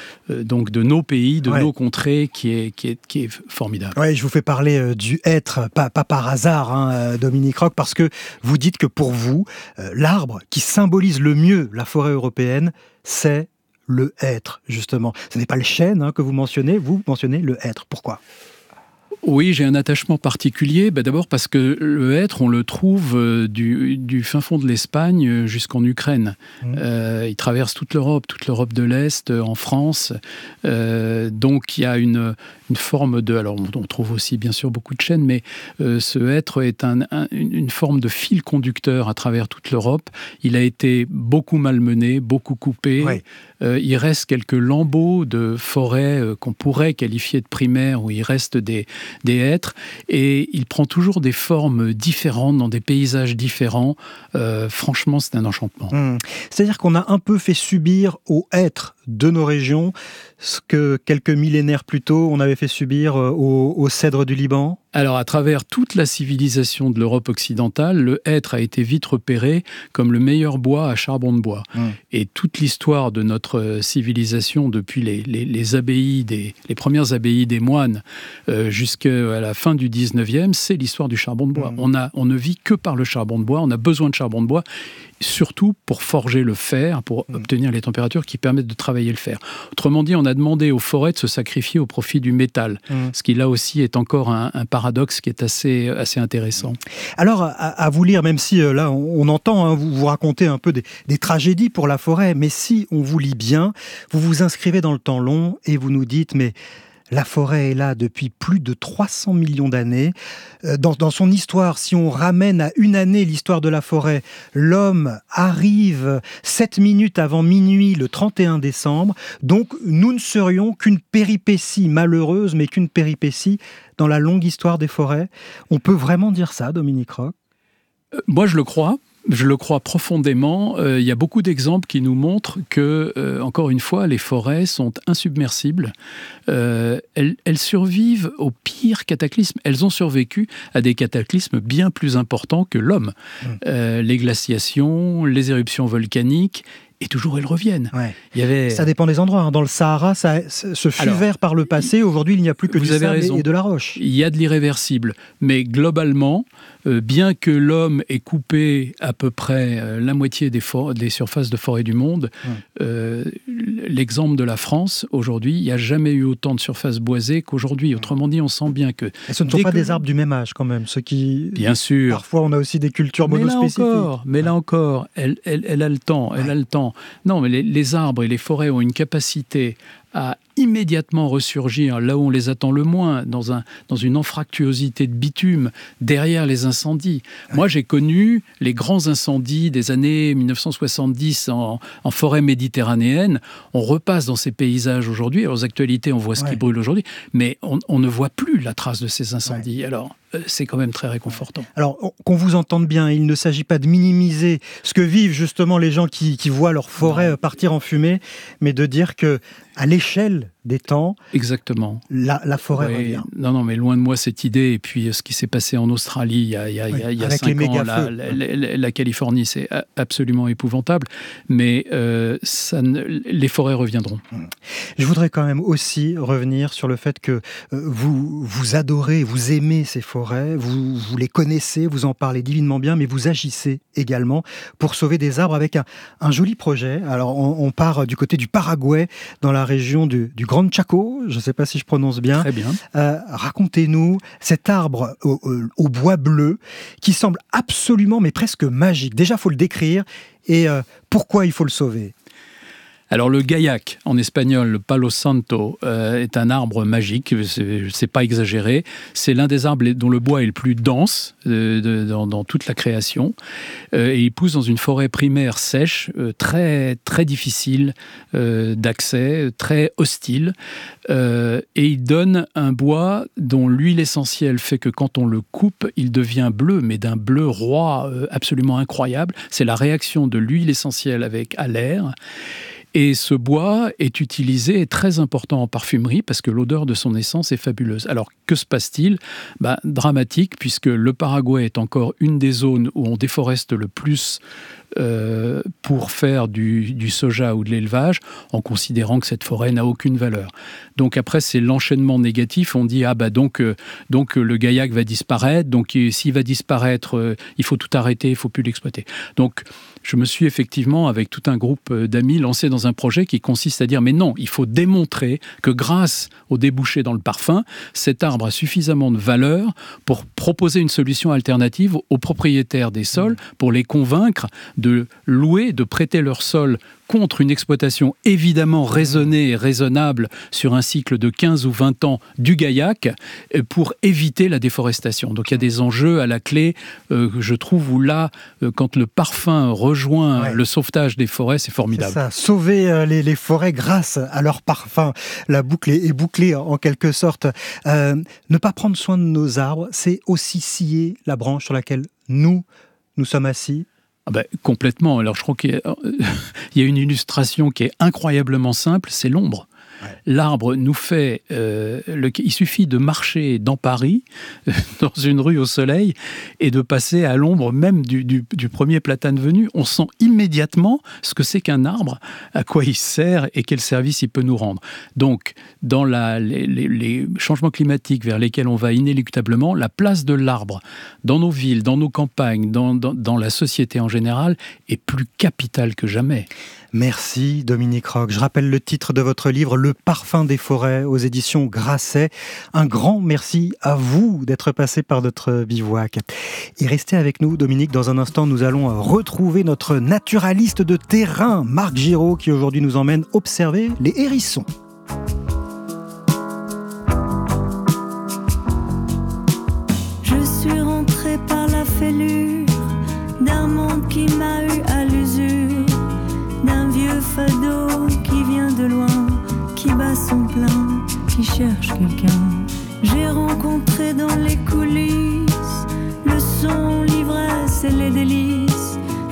donc de nos pays, de nos contrées, qui est formidable. Oui, je vous fais parler du être, pas par hasard, Dominique Roch, parce que vous dites que pour vous, l'arbre qui symbolise le mieux la forêt européenne, c'est le hêtre, justement. Ce n'est pas le chêne que vous mentionnez le hêtre. Pourquoi ? Oui, j'ai un attachement particulier. D'abord parce que le hêtre, on le trouve du fin fond de l'Espagne jusqu'en Ukraine. Il traverse toute l'Europe de l'Est, en France. Donc il y a une forme de... Alors on trouve aussi bien sûr beaucoup de chênes, mais ce hêtre est une forme de fil conducteur à travers toute l'Europe. Il a été beaucoup malmené, beaucoup coupé. Oui. Il reste quelques lambeaux de forêt qu'on pourrait qualifier de primaires, où il reste des hêtres, et il prend toujours des formes différentes, dans des paysages différents. Franchement, c'est un enchantement. C'est-à-dire qu'on a un peu fait subir aux hêtres de nos régions ce que quelques millénaires plus tôt, on avait fait subir aux cèdres du Liban. Alors, à travers toute la civilisation de l'Europe occidentale, le hêtre a été vite repéré comme le meilleur bois à charbon de bois. Et toute l'histoire de notre civilisation, depuis les abbayes, les premières abbayes des moines, jusqu'à la fin du 19e, c'est l'histoire du charbon de bois. On ne vit que par le charbon de bois, on a besoin de charbon de bois, surtout pour forger le fer, pour obtenir les températures qui permettent de travailler le fer. Autrement dit, on a demandé aux forêts de se sacrifier au profit du métal, ce qui là aussi est encore un paradoxe qui est assez intéressant. Alors, à vous lire, même si là on entend, vous racontez un peu des tragédies pour la forêt, mais si on vous lit bien, vous vous inscrivez dans le temps long et vous nous dites, mais la forêt est là depuis plus de 300 millions d'années. Dans son histoire, si on ramène à une année l'histoire de la forêt, l'homme arrive 7 minutes avant minuit le 31 décembre. Donc nous ne serions qu'une péripétie malheureuse, mais qu'une péripétie dans la longue histoire des forêts. On peut vraiment dire ça, Dominique Roch ? Moi, je le crois. Je le crois profondément. Il y a beaucoup d'exemples qui nous montrent que, encore une fois, les forêts sont insubmersibles. Elles survivent au pire cataclysme. Elles ont survécu à des cataclysmes bien plus importants que l'homme. Les glaciations, les éruptions volcaniques. Et toujours elles reviennent. Ouais. Ça dépend des endroits. Dans le Sahara, ce fut vert par le passé. Aujourd'hui, il n'y a plus que du sable et de la roche. Il y a de l'irréversible. Mais globalement, bien que l'homme ait coupé à peu près la moitié des surfaces de forêt du monde, l'exemple de la France, aujourd'hui, il n'y a jamais eu autant de surfaces boisées qu'aujourd'hui. Autrement dit, on sent bien que... Et ce ne sont pas des arbres du même âge quand même, ce qui... Bien sûr. Parfois, on a aussi des cultures monospécifiques. Mais là encore, elle a le temps. Elle a le temps. Non, mais les arbres et les forêts ont une capacité à immédiatement ressurgir là où on les attend le moins, dans une anfractuosité de bitume, derrière les incendies. Moi, j'ai connu les grands incendies des années 1970 en forêt méditerranéenne. On repasse dans ces paysages aujourd'hui. Alors, aux actualités, on voit ce qui brûle aujourd'hui, mais on ne voit plus la trace de ces incendies. Alors, c'est quand même très réconfortant. Alors, qu'on vous entende bien, il ne s'agit pas de minimiser ce que vivent justement les gens qui voient leur forêt partir en fumée, mais de dire que à l'échelle des temps, exactement, la forêt revient. Non, mais loin de moi cette idée. Et puis ce qui s'est passé en Australie il y a 5 ans, la Californie, c'est absolument épouvantable. Mais les forêts reviendront. Je voudrais quand même aussi revenir sur le fait que vous adorez, vous aimez ces forêts, vous les connaissez, vous en parlez divinement bien, mais vous agissez également pour sauver des arbres avec un joli projet. Alors on part du côté du Paraguay, dans la région du Grand Chaco, je ne sais pas si je prononce bien. Très bien. Racontez-nous cet arbre au bois bleu qui semble absolument, mais presque magique. Déjà, il faut le décrire et pourquoi il faut le sauver. Alors le gaillac, en espagnol, le palo santo, est un arbre magique, c'est pas exagéré. C'est l'un des arbres dont le bois est le plus dense dans toute la création. Et il pousse dans une forêt primaire sèche, très, très difficile d'accès, très hostile. Et il donne un bois dont l'huile essentielle fait que quand on le coupe, il devient bleu, mais d'un bleu roi absolument incroyable. C'est la réaction de l'huile essentielle à l'air. Et ce bois est utilisé, est très important en parfumerie parce que l'odeur de son essence est fabuleuse. Alors, que se passe-t-il ? Dramatique, puisque le Paraguay est encore une des zones où on déforeste le plus pour faire du soja ou de l'élevage, en considérant que cette forêt n'a aucune valeur. Donc après, c'est l'enchaînement négatif. On dit, donc le gaillac va disparaître, donc s'il va disparaître, il faut tout arrêter, il ne faut plus l'exploiter. Donc, je me suis effectivement, avec tout un groupe d'amis, lancé dans un projet qui consiste à dire, mais non, il faut démontrer que grâce au débouché dans le parfum, cet arbre a suffisamment de valeur pour proposer une solution alternative aux propriétaires des sols, pour les convaincre de louer, de prêter leur sol contre une exploitation évidemment raisonnée et raisonnable sur un cycle de 15 ou 20 ans du gaillac pour éviter la déforestation. Donc il y a des enjeux à la clé, je trouve, où là, quand le parfum rejoint le sauvetage des forêts, c'est formidable. C'est ça, sauver les forêts grâce à leur parfum. La boucle est bouclée en quelque sorte. Ne pas prendre soin de nos arbres, c'est aussi scier la branche sur laquelle nous sommes assis. Complètement. Alors je crois qu'il y a une illustration qui est incroyablement simple, c'est l'ombre. L'arbre nous fait... il suffit de marcher dans Paris, dans une rue au soleil, et de passer à l'ombre même du premier platane venu. On sent immédiatement ce que c'est qu'un arbre, à quoi il sert et quel service il peut nous rendre. Donc, dans les changements climatiques vers lesquels on va inéluctablement, la place de l'arbre dans nos villes, dans nos campagnes, dans la société en général, est plus capitale que jamais. Merci Dominique Roch. Je rappelle le titre de votre livre, Le parfum des forêts, aux éditions Grasset. Un grand merci à vous d'être passé par notre bivouac. Et restez avec nous, Dominique. Dans un instant, nous allons retrouver notre naturaliste de terrain, Marc Giraud, qui aujourd'hui nous emmène observer les hérissons. Je suis rentrée par la fêlure d'un monde qui m'a eu à l'usure, d'un vieux fado qui vient de loin, qui bat son plein, qui cherche quelqu'un. J'ai rencontré dans les coulisses le son, l'ivresse et les délices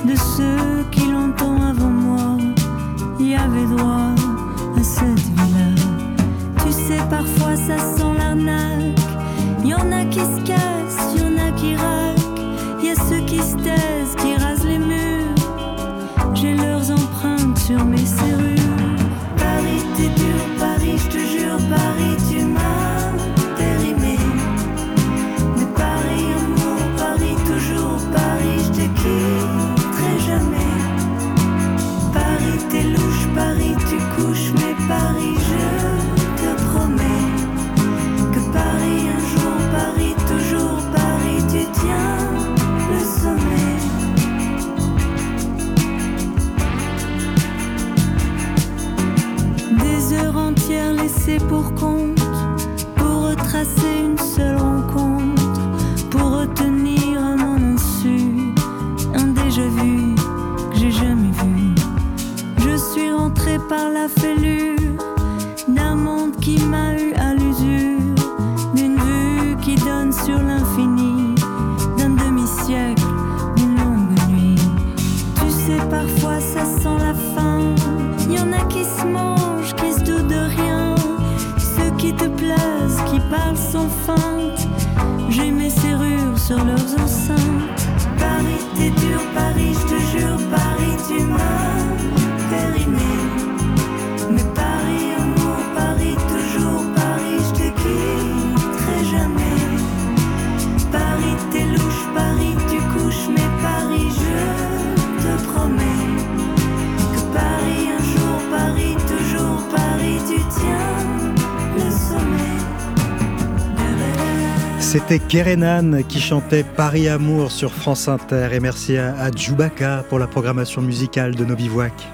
laissé pour compte, pour retracer une seule rencontre, pour retenir à mon insu un déjà-vu que j'ai jamais vu. Je suis rentrée par la fêlure d'un monde qui m'a eu à l'usure, d'une vue qui donne sur l'infini, d'un demi-siècle, d'une longue nuit. Tu sais, parfois ça sent la fin, y en a qui se mangent, qui se doutent de rien, ceux qui te plaisent, qui parlent sans feinte. J'ai mes serrures sur leurs enceintes. Paris, t'es dur, Paris, je te jure, Paris, tu m'as périmé. Mais Paris, amour, Paris, toujours, Paris, je te quitterai jamais. Paris, t'es louche, Paris, tu couches, mais Paris, je te promets que Paris, un jour, Paris, toujours, Paris, tu tiens le sommet. C'était Kerenan qui chantait Paris Amour sur France Inter. Et merci à Djoubaka pour la programmation musicale de nos bivouacs.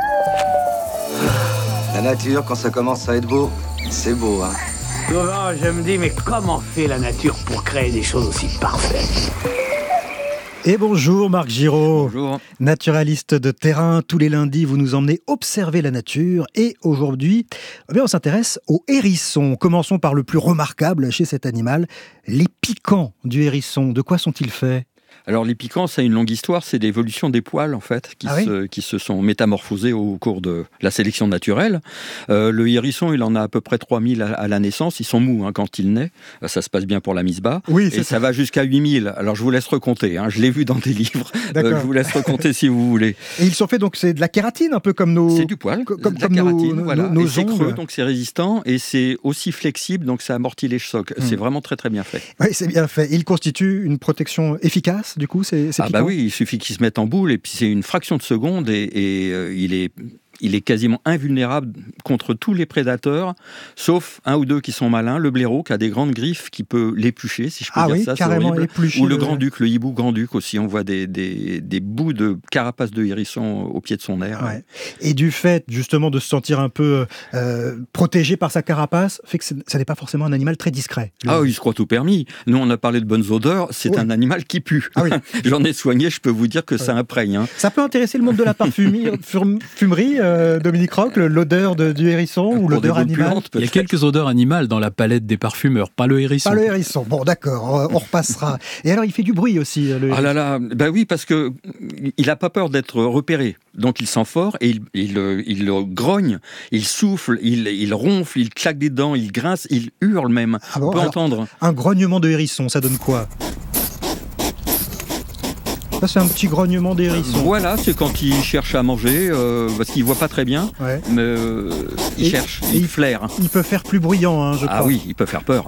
La nature, quand ça commence à être beau, c'est beau, hein. Souvent, je me dis, mais comment fait la nature pour créer des choses aussi parfaites ? Et bonjour Marc Giraud. Bonjour. Naturaliste de terrain, tous les lundis vous nous emmenez observer la nature et aujourd'hui on s'intéresse aux hérissons. Commençons par le plus remarquable chez cet animal, les piquants du hérisson. De quoi sont-ils faits ? Alors les piquants, ça a une longue histoire, c'est l'évolution des poils en fait, qui se sont métamorphosés au cours de la sélection naturelle. Le hérisson, il en a à peu près 3000 à la naissance, ils sont mous quand il naît, ça se passe bien pour la mise-bas, et ça va jusqu'à 8000. Alors je vous laisse recompter, je l'ai vu dans des livres, je vous laisse recompter si vous voulez. Et ils sont faits, donc c'est de la kératine, un peu comme nos... C'est du poil, comme de la kératine, nos c'est ongles. creux, donc c'est résistant, et c'est aussi flexible, donc ça amortit les chocs. C'est vraiment très très bien fait. Oui, c'est bien fait. Il constitue une protection efficace, du coup, c'est bah oui, il suffit qu'ils se mettent en boule et puis c'est une fraction de seconde et il est quasiment invulnérable contre tous les prédateurs, sauf un ou deux qui sont malins. Le blaireau qui a des grandes griffes qui peut l'éplucher, si je peux dire ça, c'est horrible. Ou le grand-duc, le hibou grand-duc aussi, on voit des bouts de carapace de hérisson au pied de son nerf. Ouais. Et du fait justement de se sentir un peu protégé par sa carapace, fait que ça n'est pas forcément un animal très discret. Ah oui, il se croit tout permis. Nous on a parlé de bonnes odeurs, c'est un animal qui pue. Ah oui. J'en ai soigné, je peux vous dire que ça imprègne. Ça peut intéresser le monde de la parfumerie, Dominique Roch, l'odeur du hérisson ou l'odeur animale. Il y a quelques odeurs animales dans la palette des parfumeurs, pas le hérisson. Pas le hérisson, bon d'accord, on repassera. Et alors il fait du bruit aussi, le hérisson. Ah là là, bah oui, parce que il n'a pas peur d'être repéré, donc il sent fort et il grogne, il souffle, il ronfle, il claque des dents, il grince, il hurle même. Ah bon, on peut entendre. Un grognement de hérisson, ça donne quoi ? Ça, c'est un petit grognement des hérissons. Voilà, c'est quand il cherche à manger, parce qu'il ne voit pas très bien, mais il cherche, il flaire. Il peut faire plus bruyant, je crois. Ah oui, il peut faire peur.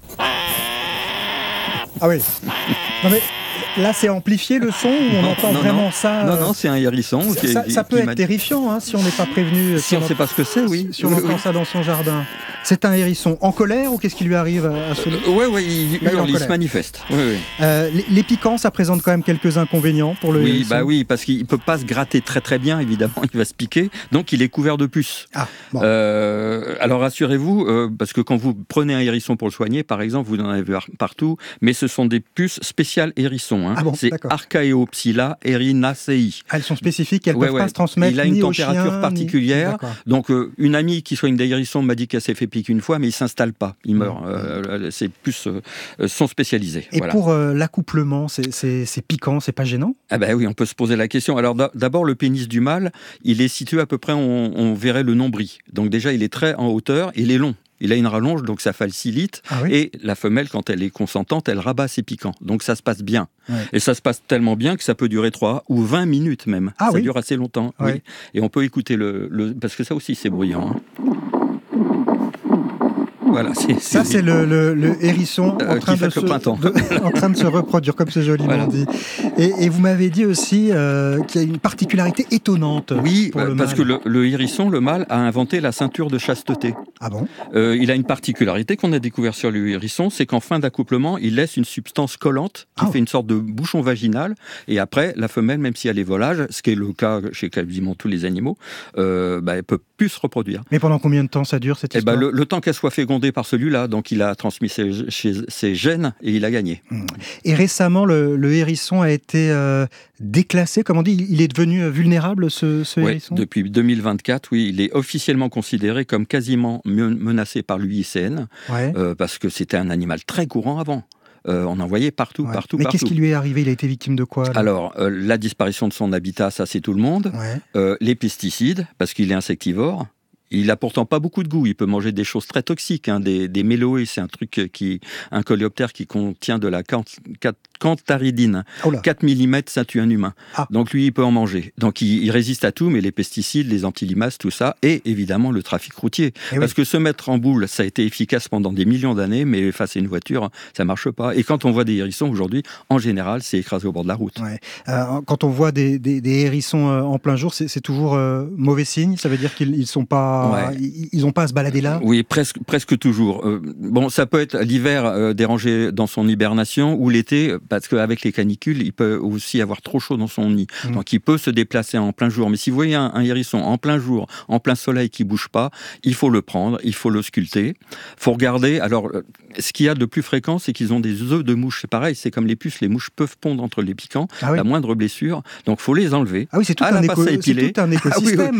Ah oui. Non mais là, c'est amplifié le son ou on entend vraiment ça Non, c'est un hérisson. Ça peut être terrifiant si on n'est pas prévenu. Si on ne sait pas ce que c'est, oui. Si on entend ça dans son jardin. C'est un hérisson en colère ou qu'est-ce qui lui arrive à ce... Oui, il se manifeste. Oui. Les piquants, ça présente quand même quelques inconvénients pour le hérisson. Oui, parce qu'il ne peut pas se gratter très très bien, évidemment, il va se piquer, donc il est couvert de puces. Ah, bon. Alors rassurez-vous, parce que quand vous prenez un hérisson pour le soigner, par exemple, vous en avez partout, mais ce sont des puces spéciales hérissons. Ah bon, c'est Archaeopsila erinacei. Elles sont spécifiques, elles ne peuvent pas se transmettre. Il a une température particulière, donc une amie qui soigne des hérissons m'a dit qu'elle s'est fait pique une fois, mais il ne s'installe pas, il meurt. Ces puces sont spécialisées. Et pour l'accouplement, c'est piquant, c'est pas gênant ? Ah ben oui, on peut se poser la question. Alors d'abord, le pénis du mâle, il est situé à peu près, on verrait le nombril. Donc déjà, il est très en hauteur, il est long. Il a une rallonge, donc ça facilite. Ah oui. Et la femelle, quand elle est consentante, elle rabat ses piquants. Donc ça se passe bien. Ouais. Et ça se passe tellement bien que ça peut durer 3 ou 20 minutes même. Ah ça dure assez longtemps. Ouais. Oui. Et on peut écouter parce que ça aussi, c'est bruyant. Voilà, c'est le hérisson en train en train de se reproduire, comme c'est joliment dit. Et vous m'avez dit aussi qu'il y a une particularité étonnante. Oui, pour le parce mâle. que le hérisson, le mâle, a inventé la ceinture de chasteté. Ah bon? Il a une particularité qu'on a découvert sur le hérisson, c'est qu'en fin d'accouplement, il laisse une substance collante qui fait une sorte de bouchon vaginal. Et après, la femelle, même si elle est volage, ce qui est le cas chez quasiment tous les animaux, elle peut plus se reproduire. Mais pendant combien de temps ça dure cette histoire? Le temps qu'elle soit fécondée par celui-là, donc il a transmis ses gènes et il a gagné. Et récemment, le hérisson a été déclassé, comme on dit, il est devenu vulnérable, ce hérisson? Depuis 2024, oui, il est officiellement considéré comme quasiment menacé par l'UICN, parce que c'était un animal très courant avant. On en voyait partout. Mais qu'est-ce qui lui est arrivé? Il a été victime de quoi? Alors, la disparition de son habitat, ça c'est tout le monde. Les pesticides, parce qu'il est insectivore. Il a pourtant pas beaucoup de goût. Il peut manger des choses très toxiques, des méloées. C'est un coléoptère qui contient de la cantharidine. 4 mm, ça tue un humain. Donc lui, il peut en manger. Donc il résiste à tout, mais les pesticides, les antilimaces, tout ça, et évidemment le trafic routier. Parce que se mettre en boule, ça a été efficace pendant des millions d'années, mais face à une voiture, ça marche pas. Et quand on voit des hérissons aujourd'hui, en général, c'est écrasé au bord de la route. Quand on voit des hérissons en plein jour, c'est toujours mauvais signe. Ça veut dire qu'ils sont pas, ils n'ont pas à se balader là. Oui, presque toujours. Ça peut être l'hiver dérangé dans son hibernation ou l'été, parce qu'avec les canicules, il peut aussi avoir trop chaud dans son nid. Donc il peut se déplacer en plein jour. Mais si vous voyez un hérisson en plein jour, en plein soleil qui bouge pas, il faut le prendre, il faut le sculpter. Faut regarder. Alors, ce qu'il y a de plus fréquent, c'est qu'ils ont des œufs de mouches. C'est pareil, c'est comme les puces. Les mouches peuvent pondre entre les piquants. La moindre blessure, donc faut les enlever. Ah oui, c'est tout un écosystème.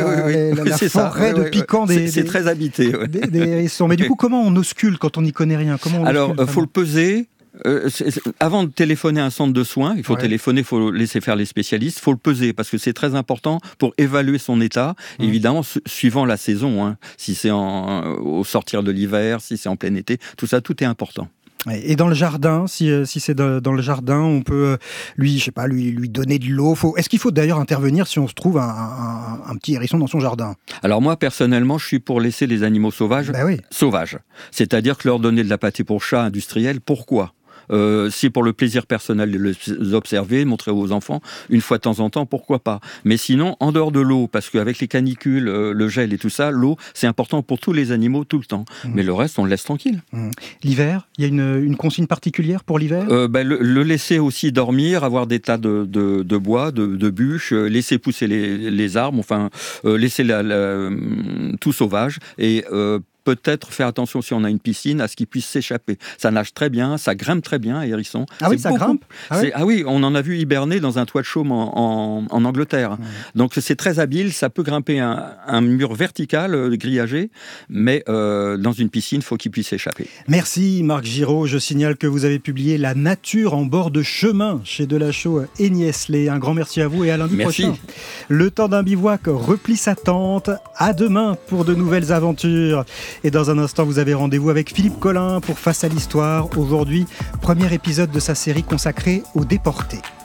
La forêt de piquants c'est très habité. Des hérissons. Mais du coup, comment on ausculte quand on n'y connaît rien? Alors, faut le peser. Avant de téléphoner à un centre de soins, il faut téléphoner, il faut laisser faire les spécialistes, il faut le peser parce que c'est très important pour évaluer son état, évidemment suivant la saison, si c'est au sortir de l'hiver, si c'est en plein été, tout ça, tout est important. Et dans le jardin, si c'est dans le jardin, on peut lui donner de l'eau. Est-ce qu'il faut d'ailleurs intervenir si on se trouve un petit hérisson dans son jardin? Alors moi, personnellement, je suis pour laisser les animaux sauvages sauvages. C'est-à-dire que leur donner de la pâtée pour chat industriel, pourquoi? Si pour le plaisir personnel de les observer, montrer aux enfants, une fois de temps en temps, pourquoi pas. Mais sinon, en dehors de l'eau, parce qu'avec les canicules, le gel et tout ça, l'eau, c'est important pour tous les animaux tout le temps. Mais le reste, on le laisse tranquille. L'hiver, il y a une consigne particulière pour l'hiver? Le laisser aussi dormir, avoir des tas de bois, de bûches, laisser pousser les arbres, laisser tout sauvage, et peut-être faire attention si on a une piscine à ce qu'il puisse s'échapper. Ça nage très bien, ça grimpe très bien, hérisson. Ah oui, ça grimpe? Oui, on en a vu hiberner dans un toit de chaume en Angleterre. Donc c'est très habile, ça peut grimper un mur vertical grillagé, mais dans une piscine, il faut qu'il puisse s'échapper. Merci Marc Giraud. Je signale que vous avez publié La nature en bord de chemin chez Delachaux et Niestlé. Un grand merci à vous et à lundi prochain. Le temps d'un bivouac replie sa tente. À demain pour de nouvelles aventures. Et dans un instant, vous avez rendez-vous avec Philippe Collin pour Face à l'Histoire. Aujourd'hui, premier épisode de sa série consacrée aux déportés.